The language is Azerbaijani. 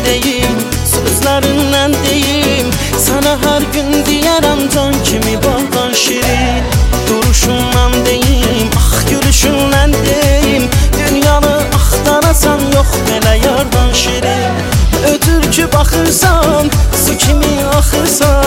deyim, sözlərindən deyim. Sənə hər gün deyərəm can kimi bağdan şirin. Duruşundan deyim, ax gülüşündən deyim. Dünyanı axtarasan yox belə yardan şirin. Ötür ki baxırsan, su kimi axırsan.